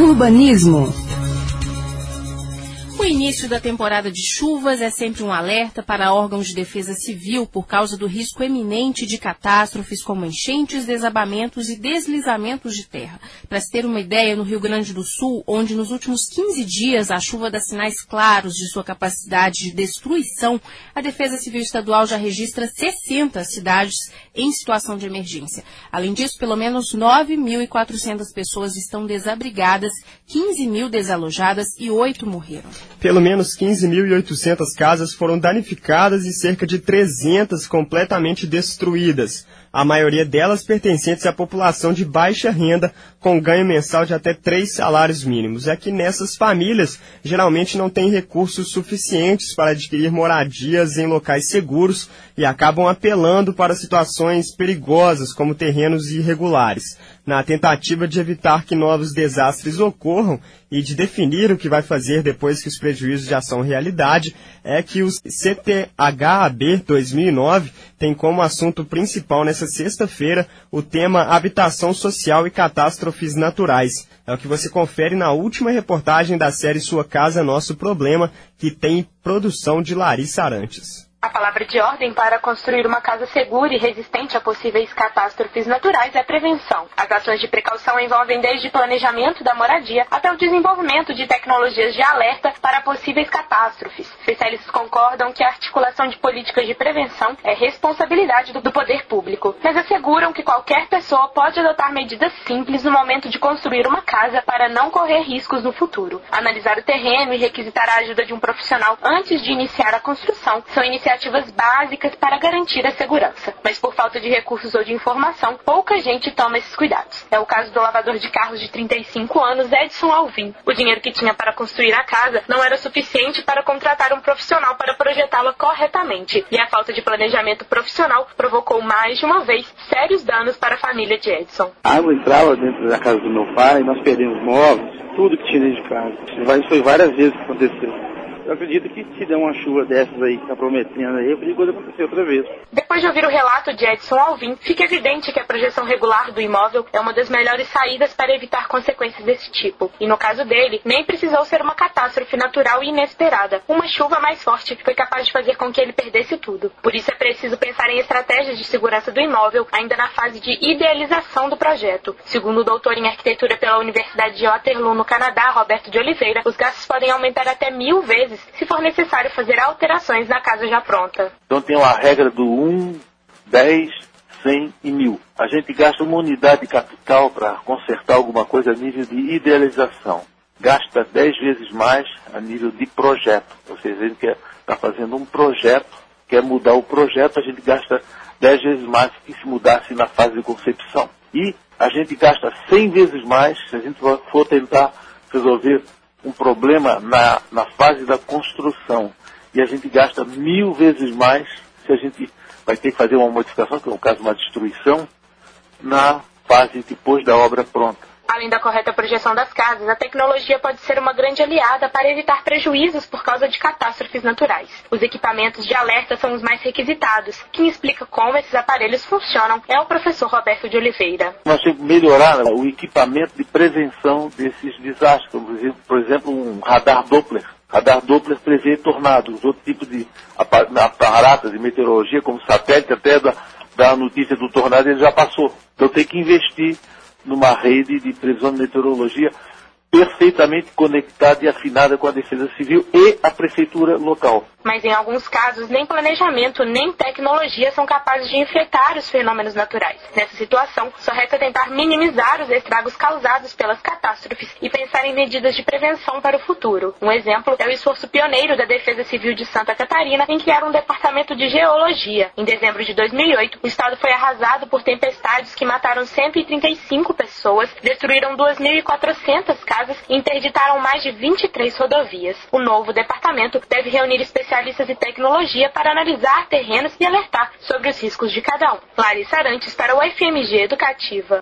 Urbanismo. O início da temporada de chuvas é sempre um alerta para órgãos de defesa civil por causa do risco eminente de catástrofes como enchentes, desabamentos e deslizamentos de terra. Para se ter uma ideia, no Rio Grande do Sul, onde nos últimos 15 dias a chuva dá sinais claros de sua capacidade de destruição, a Defesa Civil Estadual já registra 60 cidades em situação de emergência. Além disso, pelo menos 9.400 pessoas estão desabrigadas, 15 mil desalojadas e 8 morreram. Pelo menos 15.800 casas foram danificadas e cerca de 300 completamente destruídas. A maioria delas pertencentes à população de baixa renda, com ganho mensal de até 3 salários mínimos. É que nessas famílias, geralmente não têm recursos suficientes para adquirir moradias em locais seguros e acabam apelando para situações perigosas, como terrenos irregulares. Na tentativa de evitar que novos desastres ocorram e de definir o que vai fazer depois que os prejuízos já são realidade, é que o CTHAB 2009 tem como assunto principal nessa sexta-feira o tema Habitação Social e Catástrofes Naturais. É o que você confere na última reportagem da série Sua Casa, Nosso Problema, que tem produção de Larissa Arantes. A palavra de ordem para construir uma casa segura e resistente a possíveis catástrofes naturais é prevenção. As ações de precaução envolvem desde planejamento da moradia até o desenvolvimento de tecnologias de alerta para possíveis catástrofes. Especialistas concordam que a articulação de políticas de prevenção é responsabilidade do poder público, mas asseguram que qualquer pessoa pode adotar medidas simples no momento de construir uma casa para não correr riscos no futuro. Analisar o terreno e requisitar a ajuda de um profissional antes de iniciar a construção são iniciativas básicas para garantir a segurança. Mas por falta de recursos ou de informação, pouca gente toma esses cuidados. É o caso do lavador de carros de 35 anos, Edson Alvim. O dinheiro que tinha para construir a casa não era suficiente para contratar um profissional para projetá-la corretamente. E a falta de planejamento profissional provocou mais de uma vez sérios danos para a família de Edson. A água entrava dentro da casa do meu pai, nós perdemos móveis, tudo que tinha dentro de casa. Isso foi várias vezes que aconteceu. Eu acredito que se der uma chuva dessas aí que está prometendo aí, eu acredito que pode acontecer outra vez. Depois de ouvir o relato de Edson Alvim, fica evidente que a projeção regular do imóvel é uma das melhores saídas para evitar consequências desse tipo. E no caso dele, nem precisou ser uma catástrofe natural e inesperada. Uma chuva mais forte foi capaz de fazer com que ele perdesse tudo. Por isso é preciso pensar em estratégias de segurança do imóvel, ainda na fase de idealização do projeto. Segundo o doutor em arquitetura pela Universidade de Waterloo, no Canadá, Roberto de Oliveira, os gastos podem aumentar até 1000 vezes se for necessário fazer alterações na casa já pronta. Então tem uma regra do 1, 10, 100 e 1000. A gente gasta uma unidade de capital para consertar alguma coisa a nível de idealização. Gasta 10 vezes mais a nível de projeto. Ou seja, a gente está fazendo um projeto, quer mudar o projeto, a gente gasta 10 vezes mais que se mudasse na fase de concepção. E a gente gasta 100 vezes mais se a gente for tentar resolver um problema na fase da construção. E a gente gasta 1000 vezes mais se a gente vai ter que fazer uma modificação, que é no caso uma destruição, na fase depois da obra pronta. Além da correta projeção das casas, a tecnologia pode ser uma grande aliada para evitar prejuízos por causa de catástrofes naturais. Os equipamentos de alerta são os mais requisitados. Quem explica como esses aparelhos funcionam é o professor Roberto de Oliveira. Nós temos que melhorar o equipamento de prevenção desses desastres. Por exemplo, um radar Doppler. Radar Doppler prevê tornados, outro tipo de aparatos de meteorologia, como satélite, até da notícia do tornado, ele já passou. Então tem que investir numa rede de previsão de meteorologia perfeitamente conectada e afinada com a Defesa Civil e a Prefeitura local. Mas em alguns casos, nem planejamento, nem tecnologia são capazes de enfrentar os fenômenos naturais. Nessa situação, só resta tentar minimizar os estragos causados pelas catástrofes e pensar em medidas de prevenção para o futuro. Um exemplo é o esforço pioneiro da Defesa Civil de Santa Catarina em criar um departamento de geologia. Em dezembro de 2008, o estado foi arrasado por tempestades que mataram 135 pessoas, destruíram 2.400 casas e interditaram mais de 23 rodovias. O novo departamento deve reunir especialistas e tecnologia para analisar terrenos e alertar sobre os riscos de cada um. Larissa Arantes para o FMG Educativa.